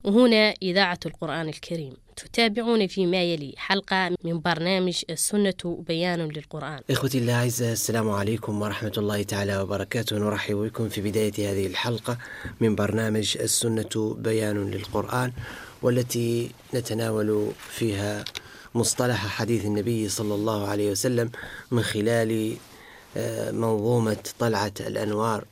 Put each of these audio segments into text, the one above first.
وهنا إذاعة القرآن الكريم، تتابعون فيما يلي حلقة من برنامج السنة بيان للقرآن. إخوتي الأعزاء، السلام عليكم ورحمة الله تعالى وبركاته. نرحب بكم في بداية هذه الحلقة من برنامج السنة بيان للقرآن، والتي نتناول فيها مصطلح حديث النبي صلى الله عليه وسلم من خلال منظومة طلعة الأنوار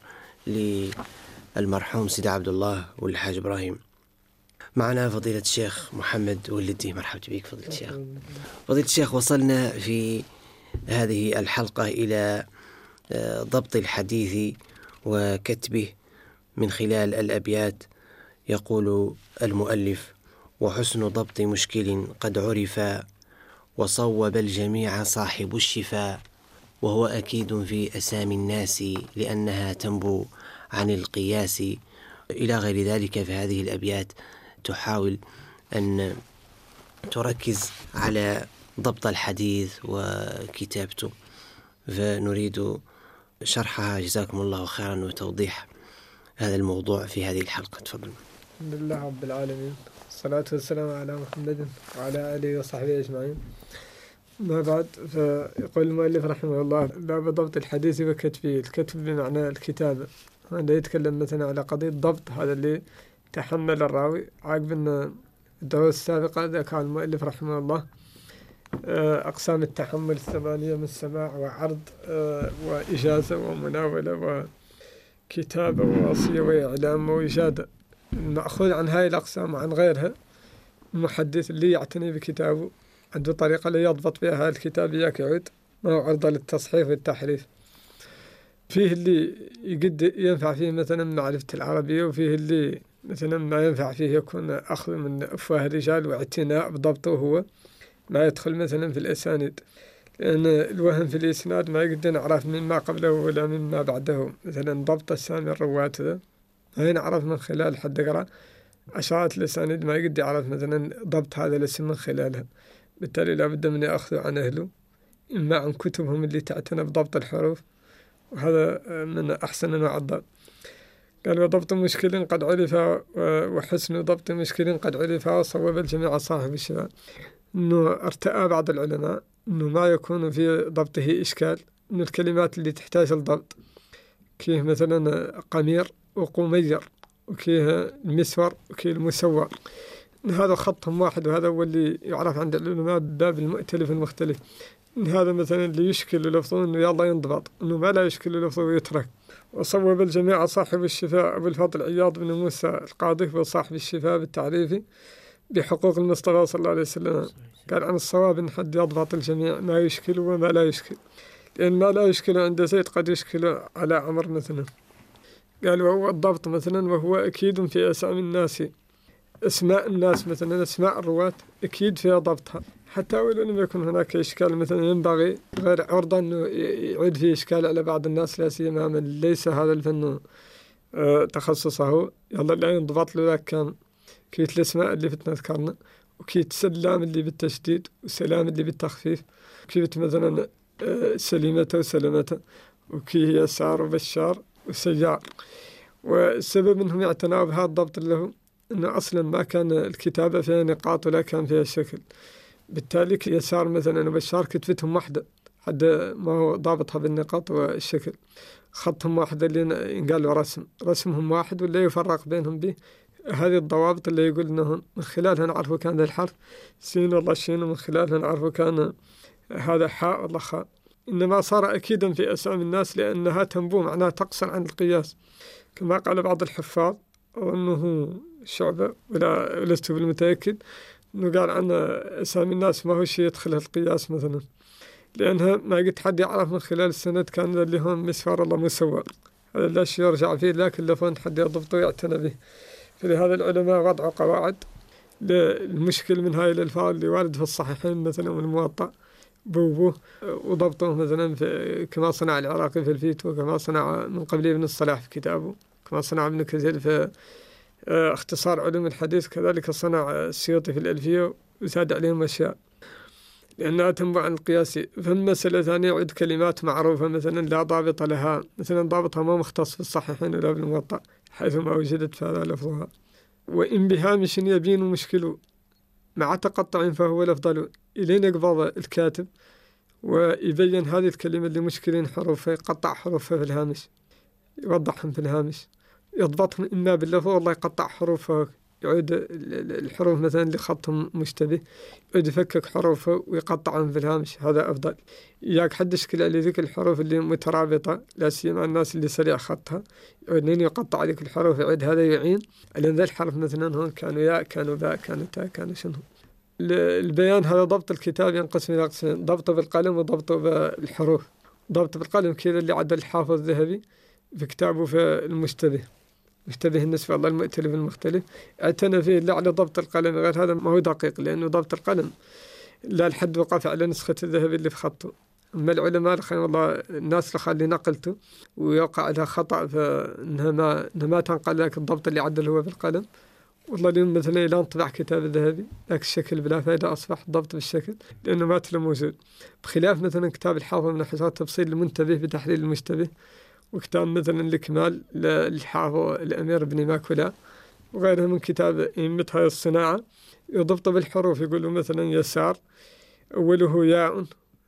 للمرحوم سيد عبد الله والحاج إبراهيم. معنا فضيلة الشيخ محمد ولدي. مرحبا بك فضيلة الشيخ. فضيلة الشيخ، وصلنا في هذه الحلقة إلى ضبط الحديث وكتبه من خلال الأبيات. يقول المؤلف: وحسن ضبط مشكل قد عرف، وصوب الجميع صاحب الشفاء، وهو أكيد في أسامي الناس لأنها تنبو عن القياس، إلى غير ذلك. في هذه الأبيات تحاول أن تركز على ضبط الحديث وكتابته، فنريد شرحها جزاكم الله خيرا وتوضيح هذا الموضوع في هذه الحلقة. تفضل. الحمد لله رب العالمين، الصلاة والسلام على محمد وعلى آله وصحبه أجمعين. ما بعد، فيقول المؤلف رحمه الله: باب ضبط الحديث وكتبه. الكتب بمعنى الكتابة. هذا يتكلم مثلا على قضية ضبط، هذا اللي تحمل الراوي. عقب أن الدروس السابقة ذكر المؤلف رحمه الله أقسام التحمل 8: من سماع وعرض وإجازة ومناولة وكتابة ووصية وإعلام وإجادة. المأخوذ عن هاي الأقسام وعن غيرها، المحدث اللي يعتني بكتابه عنده طريقة اللي يضبط بها هذا الكتاب، ياك يعود ما هو عرضة للتصحيف والتحريف. فيه اللي ينفع فيه مثلا معرفة العربية، وفيه اللي مثلا ما ينفع فيه يكون أخذ من أفواه الرجال واعتناء بضبطه هو، ما يدخل مثلا في الأسانيد، لأن الوهم في الإسناد ما يقدر نعرف مما قبله ولا مما بعده. مثلا ضبط السامي الرواة ذا ما نعرف من خلال حد قرأ عشرات الأسانيد، ما يقدر يعرف مثلا ضبط هذا الاسم من خلالها. بالتالي لابد من يأخذ عن أهله، إما عن كتبهم اللي تعتنى بضبط الحروف، وهذا من أحسن أنواع الضبط. قال: وضبط مشكل قد عرف، وحسن ضبط مشكل قد عرف، وصوب الجميع صاحب الشفاء. إنه ارتأى بعض العلماء إنه ما يكون في ضبطه إشكال، إنه الكلمات اللي تحتاج الضبط كيه مثلا قمير وقمير، وكيه المسور وكيه المسور، إن هذا خطهم واحد، وهذا هو اللي يعرف عند العلماء بباب المؤتلف المختلف. إن هذا مثلا اللي يشكل لفظه إنه يلا ينضبط، إنه ما لا يشكل لفظه ويترك. وصوب الجميع صاحب الشفاء. أبو الفضل عياض بن موسى القاضي وصاحب الشفاء بالتعريف بحقوق المصطفى صلى الله عليه وسلم، قال عن الصواب إن حد يضبط الجميع، ما يشكل وما لا يشكل، لأن ما لا يشكل عند زيد قد يشكل على عمر مثلا. قال: وهو الضبط مثلا، وهو أكيد في أسامي الناس. اسماء الناس مثلا، اسماء الرواة أكيد فيها ضبطها، حتى ولو لم يكن هناك إشكال مثلا ينبغي غير عرضة أنه يعود فيه إشكال على بعض الناس، لا سيما من ليس هذا الفن تخصصه، يلا لا ينضبط له. كان كيت الاسماء اللي بتذكرنا، وكيت سلام اللي بالتشديد، وسلام اللي بالتخفيف، كيت مثلا سليمة وسلمة، وكي يسار وبشار وسيار. والسبب انهم يعتنوا بهذا الضبط له انه اصلا ما كان الكتابة فيها نقاط ولا كان فيها شكل، بالتالي يسار مثلا وبشار كتفتهم واحدة، حد ما هو ضابطها بالنقاط والشكل. خطهم واحد اللي ينقال له رسمهم واحد ولا يفرق بينهم به. هذه الضوابط اللي يقول انه من خلالها نعرفه كان ذا الحرف سين والله شين، ومن خلالها نعرفه كان هذا حاء والله خاء. إنما صار أكيدا في أسامي الناس لأنها تنبو، معناها تقصر عن القياس، كما قال بعض الحفاظ، وأنه شعبة ولا لست بالمتأكد، أنه قال عن أسامي الناس ما هو شيء يدخلها القياس مثلا، لأنها ما قد حد يعرف من خلال السند كان اللي هم مسفار الله مسور، هذا لا شيء يرجع فيه، لكن لفون حد يضبطه ويعتنى به. فلهذا العلماء وضعوا قواعد للمشكل من هاي الألفاظ اللي وارد في الصحيحين مثلا والموطأ بوبوه، وضبطه مثلا كما صنع العراقي في الفيت، وكما صنع من قبل ابن الصلاح في كتابه، كما صنع ابن كثير في اختصار علوم الحديث، كذلك صنع السيوطي في الألفية وزاد عليهم أشياء لأنها تنبع عن القياس. فالمسألة ثانية يعد كلمات معروفة مثلا لا ضابط لها، مثلا ضابطها ما مختص في الصحيحين ولا بالموطأ حيث ما وجدت فهذا لفظها. وإن بهامش يبين مشكل مع تقطع فهو الأفضل. إلين يقبض الكاتب ويبين هذه الكلمة اللي مشكلين حروفها، يقطع حروفها في الهامش، يوضحهم في الهامش، يضبطهم إما باللفظ والله يقطع حروفها، يعود الحروف مثلا اللي خطهم مشتبه يعود يفكك حروفها ويقطعهم في الهامش، هذا أفضل. إياك حد يشكل على ذيك الحروف اللي مترابطة، لا سيما الناس اللي سريع خطها، يعود يقطع عليك الحروف، يعود هذا يعين على ذا الحرف مثلا هون كانوا ياء كانوا باء كانوا تاء كانوا شنو. البيان هذا ضبط الكتاب ينقسم إلى قسمين، ضبطه بالقلم وضبطه بالحروف. ضبط بالقلم كذا اللي عدل الحافظ الذهبي في كتابه في المشتبه، مشتبه النسبة الله المؤتلف المختلف، اعتنى فيه لا على ضبط القلم، غير هذا ما هو دقيق، لأنه ضبط القلم لا الحد وقف على نسخة الذهبي اللي في خطه. أما العلماء رحمهم الله الناس اللي نقلته ويوقع لها خطأ فإنها ما تنقل لك الضبط اللي عدل هو بالقلم. والله اليوم مثلا إذا انطبع كتاب الذهبي ذاك الشكل بلا فائدة، أصبح الضبط بالشكل لأنه ما تله موجود، بخلاف مثلا كتاب الحافظ من حساب تفصيل المنتبه بتحليل المشتبه، وكتاب مثلا الإكمال للحافظ الأمير بن ماكولا وغيرها من كتاب أئمة الصناعة، يضبط بالحروف، يقولوا مثلا يسار أوله ياء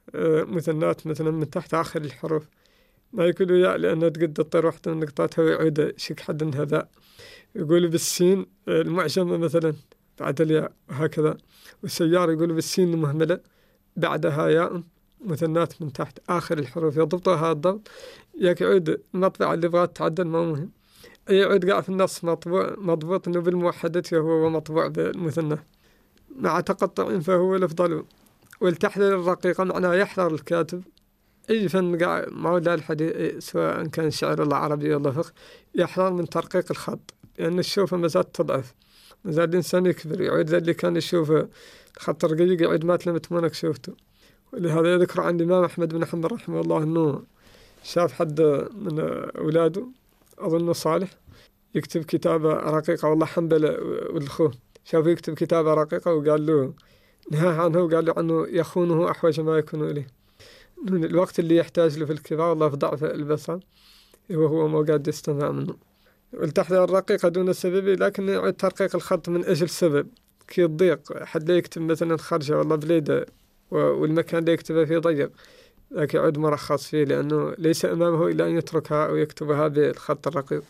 مثنات مثلا من تحت آخر الحروف، ما يقولوا ياء لأنها تقد تطير واحدة من نقطاتها ويعود شك حد انها ذا. يقولوا بالسين المعجمة مثلا بعد الياء وهكذا. والسيارة يقولوا بالسين المهملة بعدها ياء مثنات من تحت آخر الحروف، يضبطها الضبط. ياك يعود المطبع اللي بغات تعدل ما مهم، يعود قاع في النص مضبوط إنه بالموحدة هو مطبوع بالمثنى مع تقطع فهو الأفضل. والتحليل الرقيقة معناه يحرر الكاتب أي فن قاع مولى الحديث سواء كان شعر الله عربي ولا فقه، يحرر من ترقيق الخط، لأن الشوفة مازال تضعف، مازال الإنسان يكبر، يعود ذا اللي كان يشوفه خط رقيق يعود ما تلمتمونك شوفته. ولهذا يذكر عن الإمام أحمد بن حنبل رحمه الله أنه شاف حد من أولاده أظنه صالح يكتب كتابة رقيقة، والله حنبل والأخوه شافه يكتب كتابة رقيقة وقال له نهاه عنه وقال له عنه يخونه أحوج ما يكون إليه، من الوقت اللي يحتاج له في الكبار والله في ضعف البصر وهو ما قاعد يستمع منه. والتحليل الرقيقة دون السبب، لكن يعود ترقيق الخط من أجل سبب كي الضيق، حد لا يكتب مثلا خرجة والله بليدة والمكان اللي يكتبه فيه ضيق، لكن يعود مرخص فيه لأنه ليس أمامه إلا أن يتركها أو يكتبها بالخط الرقيق.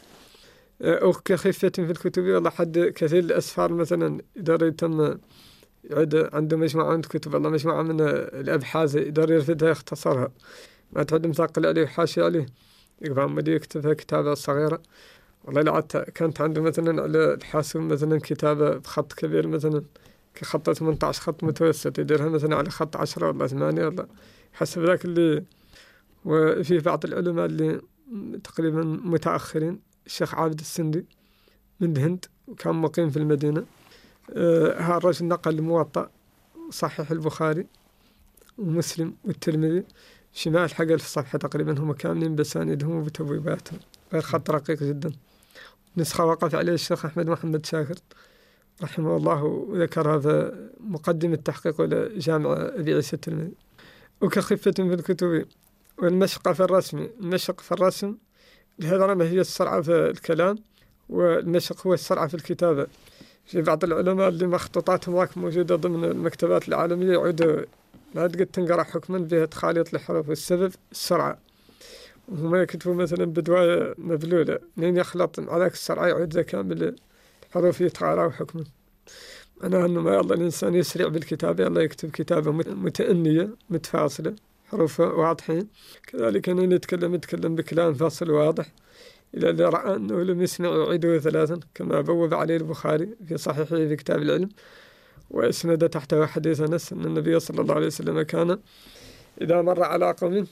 أو كخفة في الكتب، والله حد كثير الأسفار مثلا إذا يتم يعود عنده مجموعة من الكتب، والله مجموعة من الأبحاث يقدر يرفدها يختصرها، ما تعد مثقل عليه وحاشي عليه، يقبع مدي يكتبها كتابة صغيرة. والله لعدت كانت عنده مثلا على الحاسوب مثلا كتابة بخط كبير مثلا كخط 18 خط متوسط، يديرها مثلا على خط 10 ولا 8 ولا حسب ذاك اللي. وفي بعض العلماء اللي تقريبا متأخرين، الشيخ عابد السندي من الهند وكان مقيم في المدينة، هذا الرجل نقل الموطأ صحيح البخاري ومسلم والترمذي شمال حق في الصفحة تقريبا هم كاملين بساندهم وبتبويباتهم، غير خط رقيق جدا. نسخة وقف عليه الشيخ أحمد محمد شاكر رحمه الله وذكرها في مقدمة التحقيق لجامع أبي عيسى الترمذي. وكخفة في الكتب. والمشق في الرسم، المشق في الرسم الهذرمة هي السرعة في الكلام، والمشق هو السرعة في الكتابة. في بعض العلماء اللي مخطوطاتهم راك موجودة ضمن المكتبات العالمية يعودوا ما تقدر تنقرأ حكما بها تخالط الحروف، والسبب السرعة، وهم يكتبوا مثلا بدواية مبلولة منين يخلط على السرعة يعود ذا كامل الحروف يتقارأوا حكما. أنا أنه ما يلا الإنسان يسرع بالكتابة، يلا يكتب كتابة متأنية متفاصلة حروف واضحين. كذلك أنه يتكلم بكلام فاصل واضح، إلى اللي رأى أنه لم يسمع يعيده 3 كما بوب عليه البخاري في صحيحه في كتاب العلم، وإسند تحته حديث أنس أن النبي صلى الله عليه وسلم كان إذا مر على قوم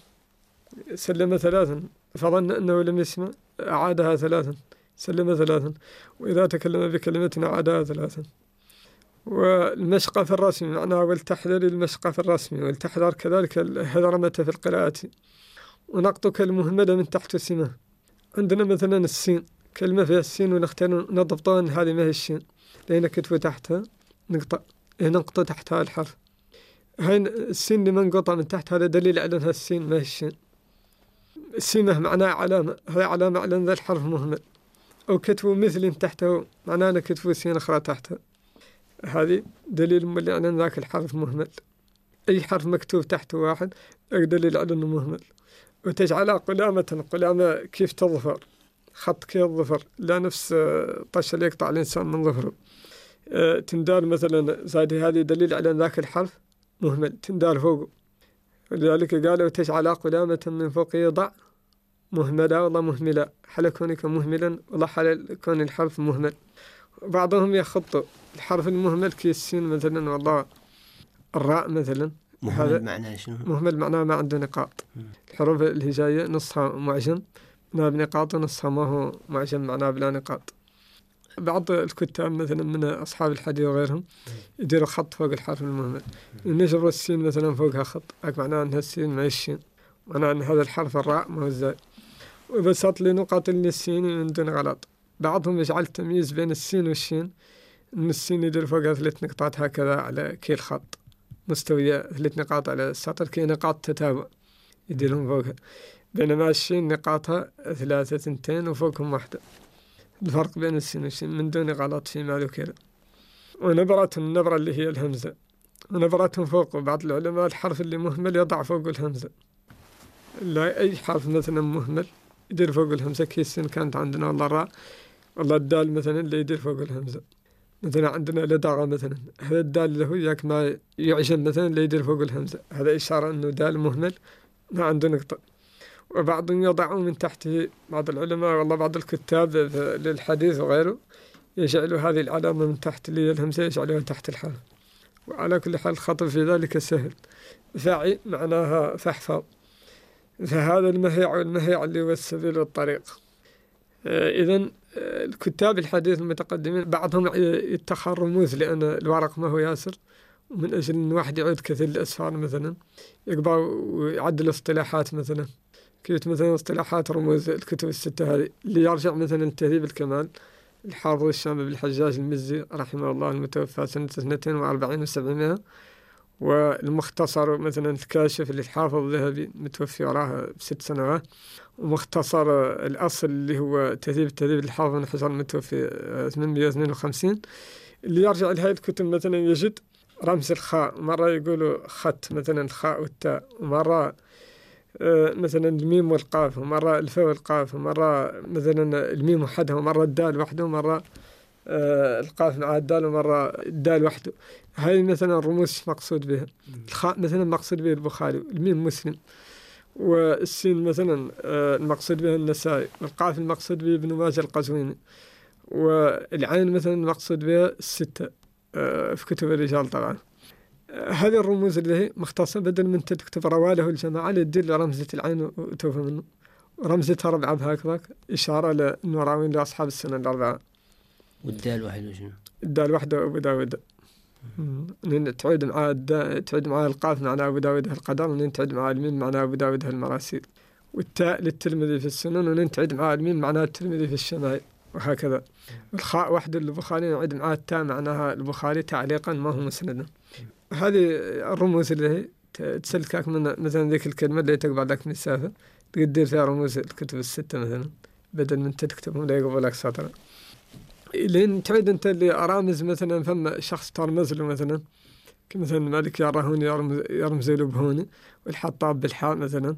سلم 3 فظن أنه لم يسمع أعادها 3 سلم 3، وإذا تكلم بكلمة أعادها 3. والمشقة في الرسم معناه والتحذر المشقة في الرسم، والتحذر كذلك الهذرمة في القراءة. ونقطك المهملة من تحت سمة، عندنا مثلا السين كلمة فيها السين ونختار نضبطها أن هذه ما هي الشين، لأن كتبوا تحتها نقطة، نقطة تحتها الحرف، هاي السين اللي منقطع من تحت هذا دليل على أنها السين ما هي الشين. السينة معناها علامة، هذه علامة على أن ذا الحرف مهمل أو كتبوا مثل تحته معناه أن كتبوا سين أخرى تحته، هذه دليل ملي على أن ذاك الحرف مهمل. أي حرف مكتوب تحته واحد دليل على أنه مهمل. وتجعلها قلامة، قلامة كيف تظفر، خط كيف ظفر، لا نفس طش اللي يقطع الإنسان من ظفره. تندال مثلا زادي، هذه دليل على أن ذاك الحرف مهمل، تندال فوقه. ولذلك قالوا تجعلها قلامة من فوق يضع مهملة، والله مهملة، حال كونك مهملا والله حال كون الحرف مهمل. بعضهم يخطوا الحرف المهمل كالسين مثلا، والله الراء مثلا. مهمل معناه شنو؟ مهمل معناه ما عنده نقاط. الحروف الهجائية نصها معجم ما بنقاط، ونصها ما هو معجم معناه بلا نقاط. بعض الكتاب مثلا من أصحاب الحديث وغيرهم يديروا خط فوق الحرف المهمل، ينجروا السين مثلا فوقها خط، معناه أن السين ما الشين، معناه أن هذا الحرف الراء ما هو الزاي، وبسط لنقاط السين من دون غلط. بعضهم يجعل تمييز بين السين والشين، أن السين يدير فوقها 3 نقاط هكذا على كي الخط مستوية، 3 نقاط على السطر كي نقاط تتابع يديرهم فوقها، بينما الشين نقاطها 3 2 وفوقهم 1. الفرق بين السين والشين من دون غلط فيما ذكر. ونبرة، النبرة اللي هي الهمزة، ونبرتهم فوق. بعض العلماء الحرف اللي مهمل يضع فوق الهمزة، لا أي حرف مثلا مهمل يدير فوق الهمزة. كي السين كانت عندنا والله الراء، والله الدال مثلا اللي يدير فوق الهمزة. مثلا عندنا لدغة مثلا، هذا الدال له ياك ما يعجم مثلا اللي يدير فوق الهمزة، هذا إشارة أنه دال مهمل ما عنده نقطة. وبعضهم يضعوا من تحته، بعض العلماء والله بعض الكتاب للحديث وغيره يجعلوا هذه العلامة من تحت اللي هي الهمزة يجعلوها تحت الحرف. وعلى كل حال الخطأ في ذلك سهل. فاعي معناها فاحفظ، فهذا المهيع والمهيع اللي هو السبيل والطريق. إذن الكتاب الحديث المتقدمين بعضهم يتخذ رموز لأن الورق ما هو ياسر، ومن أجل أن واحد يعود كثير الأسفار مثلا يقبع ويعدل اصطلاحات، مثلا كيف مثلا اصطلاحات رموز الكتب الستة هذه اللي يرجع مثلا لتهذيب الكمال الحافظ الشامي بالحجاج المزي رحمه الله المتوفى سنة 42 و700، والمختصر مثلا الكاشف اللي الحافظ الذهبي متوفي وراه ب6 سنوات، ومختصر الأصل اللي هو تهذيب الحافظ بن حجر المتوفي 852. اللي يرجع لهذه الكتب مثلا يجد رمز الخاء، مرة يقولوا خط مثلا الخاء والتاء، ومرة مثلا الميم والقاف، ومرة الفاء والقاف، ومرة مثلا الميم وحدها، ومرة الدال وحده، ومرة القاف مع الدال، ومرة الدال وحده. هذه مثلا الرموز مقصود بها. الخاء مثلا مقصود به البخاري، الميم مسلم، والسين مثلا المقصود به النسائي، والقاف المقصود به ابن ماجه القزويني، والعين مثلا المقصود بها الستة في كتب الرجال طبعا. هذه الرموز اللي هي مختصة، بدل من تكتب رواله الجماعة تدير رمزة العين وتوفى منه، رمزتها 4 بهكذاك إشارة لأنه راوين لأصحاب السنة الأربعة. والدال وحده شنو؟ الدال وحده أبو داود، تعود مع القاف معناه أبو داود القدر، ونين تعود مع الميم معناه أبو داود المراسيل، والتاء للترمذي في السنن، ونين تعود مع الميم معناه الترمذي في الشمائل، وهكذا. الخاء وحده البخاري يعود مع التاء معناها البخاري تعليقا ما هو مسندا. هذه الرموز اللي هي تسلكك من مثلا ذيك الكلمة اللي تقبع لك مسافة تقدر فيها رموز الكتب الستة مثلا، بدل من تكتبهم لا يقبل لك سطرا. لين تعيد أنت اللي أرامز مثلا، فما شخص ترمز له مثلا كمثلا مالك يراهوني يرمز له بهوني، والحطاب بالحاء مثلا.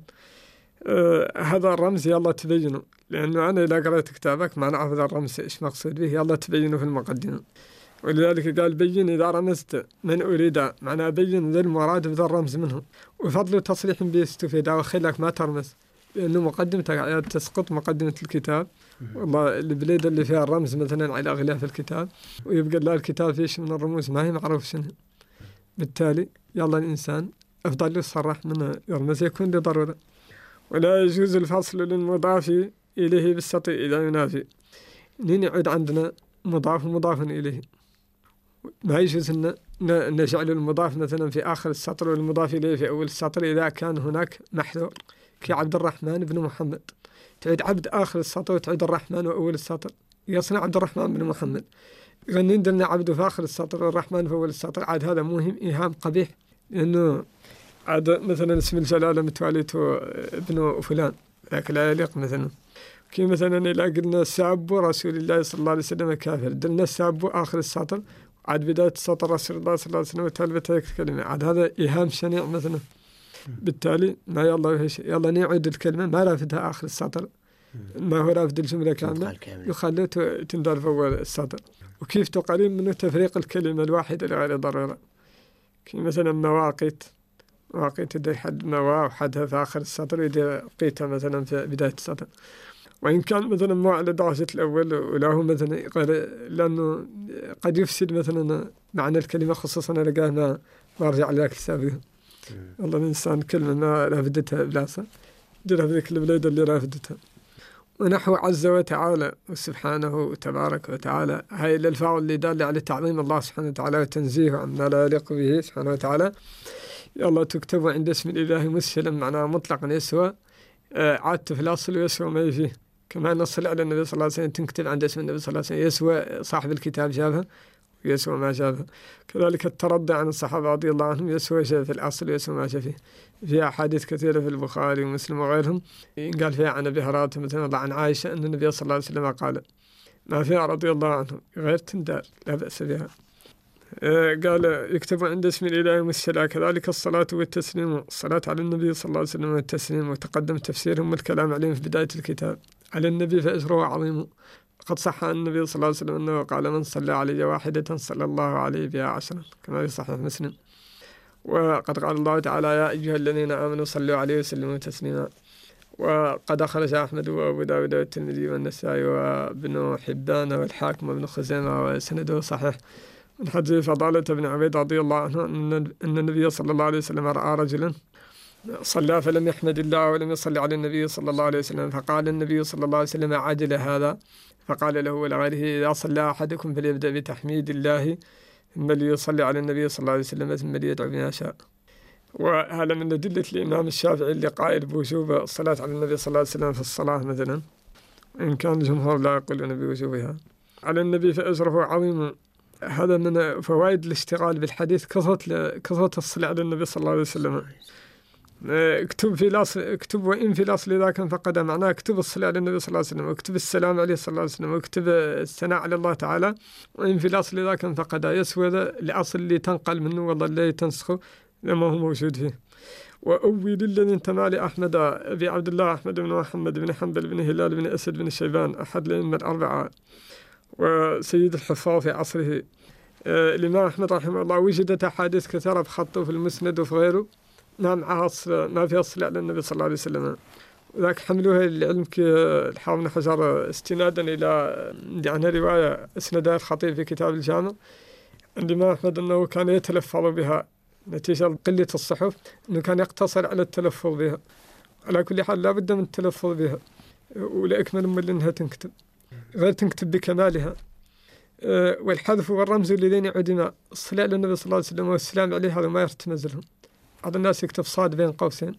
هذا الرمز يلا تبينه، لأنه أنا إذا قرأت كتابك ما نعرف هذا الرمز إيش مقصود به، يلا تبينه في المقدمة. ولذلك قال بين إذا رمزت من أريد، معناه بين ذا المراد بذا الرمز منه، وفضل تصريح به استفيد، وخلك ما ترمز، لأنه مقدمتك تسقط مقدمة الكتاب، والله البليد اللي فيها الرمز مثلا على غلاف الكتاب، ويبقى لا الكتاب فيش من الرموز ما هي معروف شنو. بالتالي يلا الإنسان أفضل يصرح منه يرمز يكون لضرورة. ولا يجوز الفصل للمضاف إليه بالسطر إذا ينافي، نين يعود عندنا مضاف ومضاف إليه، ما يجوز أن نجعل المضاف مثلا في آخر السطر والمضاف إليه في أول السطر إذا كان هناك محذور، كعبد الرحمن بن محمد، تعيد عبد آخر السطر وتعيد الرحمن وأول السطر، يصنع عبد الرحمن بن محمد. غنين دلنا عبده في آخر السطر والرحمن في أول السطر، عاد هذا مهم إيهام قبيح، لأنه عاد مثلا اسم الجلالة متواليته ابن فلان، لكن لا يليق مثلا. كي مثلا إذا قلنا سابوا رسول الله صلى الله عليه وسلم كافر، دلنا سابوا آخر السطر عاد بداية السطر رسول الله صلى الله عليه وسلم وتالبت هيك الكلمة، عاد هذا إيهام شنيع مثلا. بالتالي ما يلا نعيد الكلمة ما رافتها آخر السطر، ما هو رافد الجملة كاملة يخلي تندر في أول السطر. وكيف تقريب منه تفريق الكلمة الواحدة لغير ضرورة، كي مثلا مواقيت يدي حد موا وحدها في آخر السطر يدي قيتها مثلا في بداية السطر، وإن كان مثلا مو على درجة الأول ولا هو مثلا لأنه قد يفسد مثلا معنى الكلمة، خصوصا لقاه ما رجع لك السابقة. والله الإنسان كلمة ما رافدتها بلاسة ديرها في ذيك البلاد اللي رافدتها. ونحو عز وتعالى سبحانه وتبارك وتعالى، هاي الألفاظ اللي دالة على تعظيم الله سبحانه وتعالى وتنزيه عما لا يليق به سبحانه وتعالى. يلا تكتب عند اسم الإله مسهلا معناه مطلقا يسوى، عادت في الأصل ويسوى ما فيه. كما نصل على النبي صلى الله عليه وسلم تنكتب عند اسم النبي صلى الله عليه وسلم يسوى صاحب الكتاب جابها ويسوى ما جابها. كذلك التردى عن الصحابة رضي الله عنهم يسوى شيء في الأصل ويسوى ما شاء فيه. فيها أحاديث كثيرة في البخاري ومسلم وغيرهم قال فيها عن أبي هريرة مثلا عن عائشة أن النبي صلى الله عليه وسلم قال ما فيها رضي الله عنه غير تندار لا بأس بها. قال يكتب عند اسم الإله والسلام. كذلك الصلاة والتسليم، الصلاة على النبي صلى الله عليه وسلم والتسليم، وتقدم تفسيرهم والكلام عليهم في بداية الكتاب. على النبي فأجره عظيم، قد صح عن النبي صلى الله عليه وسلم أنه قال من صلى علي واحدة صلى الله عليه بها 10 كما في صحيح مسلم. وقد قال الله تعالى يا أيها الذين آمنوا صلوا عليه وسلموا تسليما. وقد أخرج أحمد وأبو داود والترمذي والنسائي وابن حبان والحاكم وابن خزيمة وسنده صحيح من حديث فضالة بن عبيد رضي الله عنه أن النبي صلى الله عليه وسلم رأى رجلا صلى فلم يحمد الله ولم يصلي على النبي صلى الله عليه وسلم، فقال النبي صلى الله عليه وسلم عجل هذا، فقال له ولغيره إذا صلى أحدكم فليبدأ بتحميد الله ثم ليصلي على النبي صلى الله عليه وسلم ثم ليدعو بما شاء. وهذا من أدلة الإمام الشافعي اللي قائل بوجوب الصلاة على النبي صلى الله عليه وسلم في الصلاة مثلا، إن كان الجمهور لا يقولون بوجوبها. على النبي فأجره عظيم. هذا من فوائد الاشتغال بالحديث كثرة الصلاة على النبي صلى الله عليه وسلم. اكتب وإن في الأصل إذا كان فقد معناه اكتب الصلاة على النبي صلى الله عليه وسلم، واكتب السلام عليه صلى الله عليه وسلم، واكتب الثناء على الله تعالى. وإن في الأصل إذا كان فقد يسوى الأصل اللي تنقل منه والله اللي تنسخه لما هو موجود فيه. وأوي للذي انتمى لأحمد أبي عبد الله أحمد بن محمد بن حنبل بن هلال بن أسد بن شيبان أحد الأئمة الأربعة وسيد الحفاظ في عصره. الإمام أحمد رحمه الله وجدت أحاديث كثيرة في خطه في المسند وفي غيره ما فيها الصلاة على النبي صلى الله عليه وسلم، ذاك حملوها العلم كالحافظ بن حجر استنادا إلى رواية اسندها الخطيب في كتاب الجامع عند الإمام أحمد أنه كان يتلفظ بها نتيجة قلة الصحف، أنه كان يقتصر على التلفظ بها. على كل حال لا بد من التلفظ بها ولأكمل من أنها تنكتب غير تنكتب بكمالها. والحذف والرمز الذين عدما الصلاة على النبي صلى الله عليه وسلم والسلام عليه هذا ما يرتمز لهم. بعض الناس يكتب صاد بين قوسين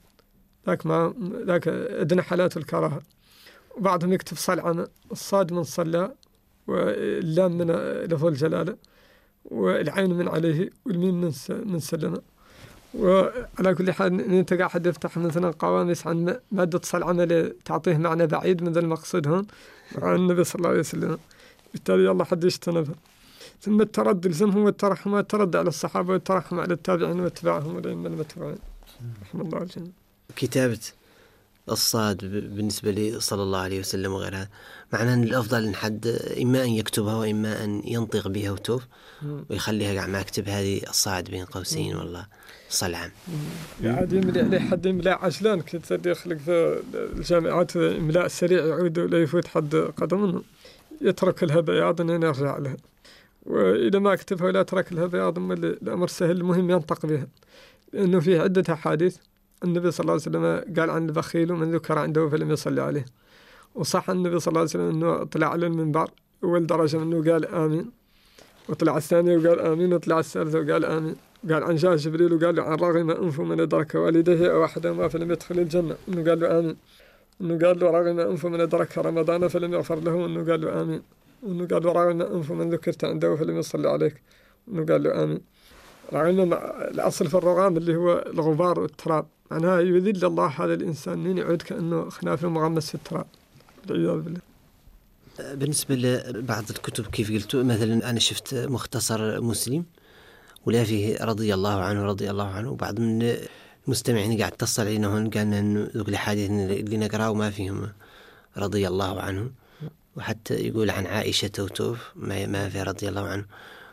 ذاك أدنى حالات الكراهة، وبعضهم يكتب صلعمة، الصاد من صلى واللام من لفظ الجلالة والعين من عليه والميم من سلمة. وعلى كل حال أنت قاعد يفتح مثلا قواميس عن مادة صلعمة تعطيه معنى بعيد من ذا المقصود هون مع النبي صلى الله عليه وسلم، بالتالي الله حد يجتنبها. ثم الترد لزمهم والترحم والترد على الصحابة والترحم على التابعين واتباعهم والأئمة المتبوعين رحمه الله الجميع. كتابة الصاد بالنسبة لي صلى الله عليه وسلم وغيرها معناه أن الأفضل أن حد إما أن يكتبها وإما أن ينطق بها وتوف ويخليها قاعد ما أكتب هذه الصاد بين قوسين والله صلعم. عاد يملي عليه حد إملاء عجلان كتير يخلق في الجامعات إملاء سريع يعود ولا يفوت حد قدم يترك لها بياض أن يرجع لها، وإذا ما أكتبها ولا ترك لها بياض الأمر سهل المهم ينطق بها، لأنه فيه عدة أحاديث النبي صلى الله عليه وسلم قال عن البخيل ومن ذكر عنده فلم يصلي عليه. وصح النبي صلى الله عليه وسلم أنه طلع على المنبر أول درجة منه قال آمين، وطلع الثاني وقال آمين، وطلع الثالث وقال آمين. قال عن جاء جبريل وقال له عن رغم أنف من أدرك والديه أو أحدهما فلم يدخل الجنة أنه قال له آمين، أنه قال له رغم أنف من أدرك رمضان فلم يغفر له أنه قال له آمين، أنه قال له رغم أنف من ذكرت عنده فلم يصلي عليك أنه قال له آمين. رغم الأصل في الرغام اللي هو الغبار والتراب معناها يذل الله هذا الإنسان من يعود كأنه خناف مغمس في التراب، والعياذ بالله. بالنسبة لبعض الكتب كيف قلت مثلا أنا شفت مختصر مسلم ولا فيه رضي الله عنه رضي الله عنه، وبعض من المستمعين قاعد اتصل علينا هون قالنا إنه ذوك الحديث اللي نقرأه ما فيهم رضي الله عنه، وحتى يقول عن عائشة توتوف ما في رضي الله عنه،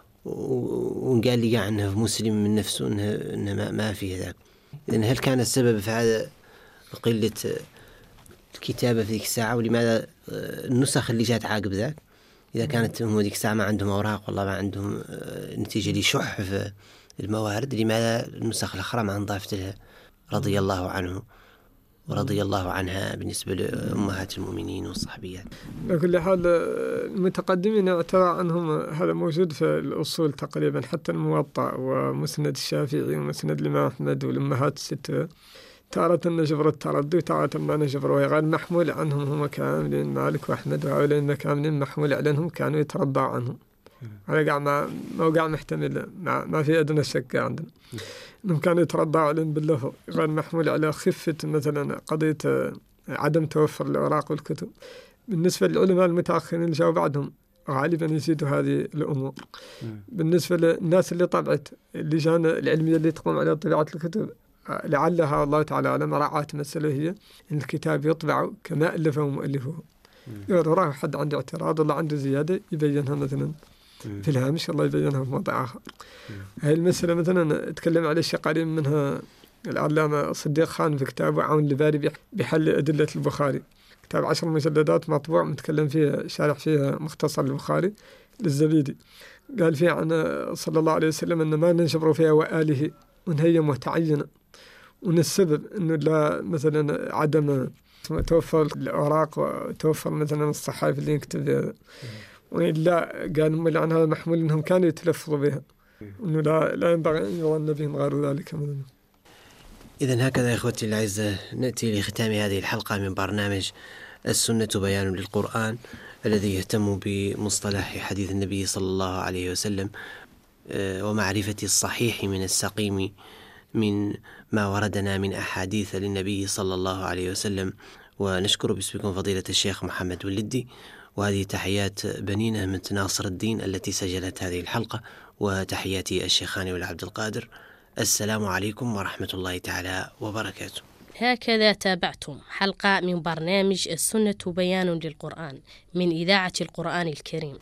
وقال لي عنه في مسلم من نفسه إنه ما فيه ذاك. إذن هل كان السبب في هذا قلة الكتابة في ذيك الساعة، ولماذا النسخ اللي جات عاقب ذاك إذا كانت هم ذيك الساعة ما عندهم أوراق والله ما عندهم نتيجة لشح في الموارد، لماذا النسخ الأخرى ما انضافت لها رضي الله عنه ورضي الله عنها بالنسبة لأمهات المؤمنين والصحابيات؟ بكل حال المتقدمين اعترى عنهم هذا موجود في الأصول تقريبا، حتى الموطأ ومسند الشافعي ومسند الإمام أحمد والأمهات الستة تارة نجبر التردد وتارة ما نجبر، وغير محمول عنهم هم كاملين مالك وأحمد وهؤلاء كاملين محمول عليهم كانوا يترضعوا عنهم. هذا قاع موقع محتمل ما في أدنى شك عندنا أنهم كانوا يترضعوا عليهم باللفظ، غير محمول على خفة مثلا قضية عدم توفر الأوراق والكتب. بالنسبة للعلماء المتأخرين اللي جاءوا بعدهم غالبا يزيدوا هذه الأمور. بالنسبة للناس اللي طبعت اللجان العلمية اللي تقوم على طباعة الكتب لعلها الله تعالى أعلم رعت مسألة هي أن الكتاب يطبع كما ألفه مؤلفه. يراه حد عنده اعتراض والله عنده زيادة يبينها مثلا في الهامش، الله يبينها في موضع آخر. هاي المسألة مثلا تكلم على شيء قريب منها العلامة صديق خان في كتابه عون الباري بحل أدلة البخاري، كتاب 10 مجلدات مطبوع متكلم فيها شارح فيها مختصر البخاري للزبيدي، قال فيها عن صلى الله عليه وسلم أن ما ننشبر فيها وآله ونهي متعينة، وأن السبب أنه لا مثلا عدم توفر الأوراق وتوفر مثلا الصحائف اللي يكتب، وإلا قال عن هذا محمول أنهم كانوا يتلفظوا بها، أنه لا ينبغي أن يظن بهم غير ذلك مثلا. إذن هكذا يا إخوتي الأعزاء نأتي لختام هذه الحلقة من برنامج السنة بيان للقرآن، الذي يهتم بمصطلح حديث النبي صلى الله عليه وسلم ومعرفة الصحيح من السقيم من ما وردنا من أحاديث للنبي صلى الله عليه وسلم. ونشكر باسمكم فضيلة الشيخ محمد ولدي، وهذه تحيات بنينة من ناصر الدين التي سجلت هذه الحلقة، وتحياتي الشيخاني والعبد القادر. السلام عليكم ورحمة الله تعالى وبركاته. هكذا تابعتم حلقة من برنامج السنة بيان للقرآن من إذاعة القرآن الكريم.